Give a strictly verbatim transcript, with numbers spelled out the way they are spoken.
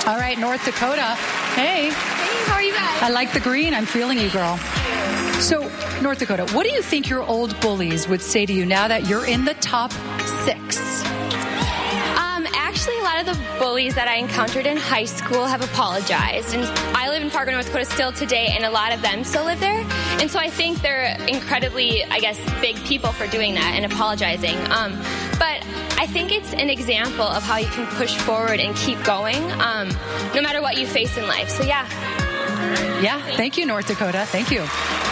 All right, North Dakota. Hey. Hey, how are you guys? I like the green. I'm feeling you, girl. So, North Dakota, what do you think your old bullies would say to you now that you're in the top six? Um, actually, a lot of the bullies that I encountered in high school have apologized. And I live in Fargo, North Dakota still today, and a lot of them still live there. And so I think they're incredibly, I guess, big people for doing that and apologizing. Um, but I think it's an example of how you can push forward and keep going, um, no matter what you face in life. So, yeah. Yeah, thank you, North Dakota. Thank you.